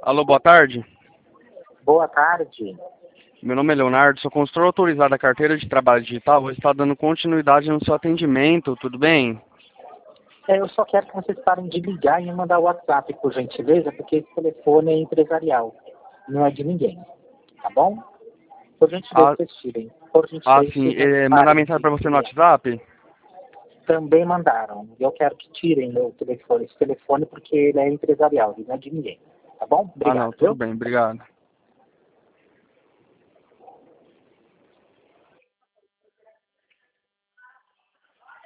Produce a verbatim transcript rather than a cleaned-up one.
Alô, boa tarde. Boa tarde. Meu nome é Leonardo, sou consultor autorizado da carteira de trabalho digital. Vou estar dando continuidade no seu atendimento, tudo bem? É, eu só quero que vocês parem de ligar e me mandar o WhatsApp, por gentileza, porque esse telefone é empresarial, não é de ninguém, tá bom? Por gentileza, Ah, vocês tirem. Por ah gentileza, sim. vocês É, mandar parem mensagem de para você no ligar. WhatsApp? Também mandaram. Eu quero que tirem meu telefone, esse telefone, porque ele é empresarial, ele não é de ninguém. Tá bom? Ah, não, Obrigado, tudo viu? bem, obrigado.